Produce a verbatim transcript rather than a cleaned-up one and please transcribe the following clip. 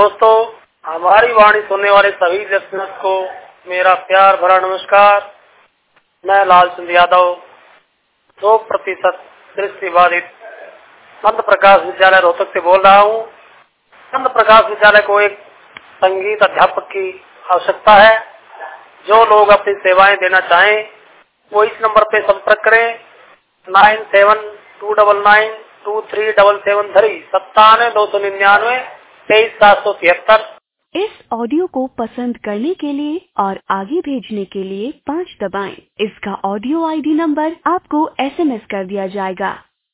दोस्तों, हमारी वाणी सुनने वाले सभी लिसनर्स को मेरा प्यार भरा नमस्कार। मैं लालचंद यादव, दो प्रतिशत दृष्टिबाधित संत प्रकाश विद्यालय रोहतक से बोल रहा हूँ। संत प्रकाश विद्यालय को एक संगीत अध्यापक की आवश्यकता है। जो लोग अपनी सेवाएं देना चाहें वो इस नंबर पे संपर्क करें। Nine seven two double nine two three double seven three सत्तानवे दो सौ निन्यानवे तेईस सात सौ तिहत्तर। इस ऑडियो को पसंद करने के लिए और आगे भेजने के लिए पाँच दबाएं। इसका ऑडियो आईडी नंबर आपको एसएमएस कर दिया जाएगा।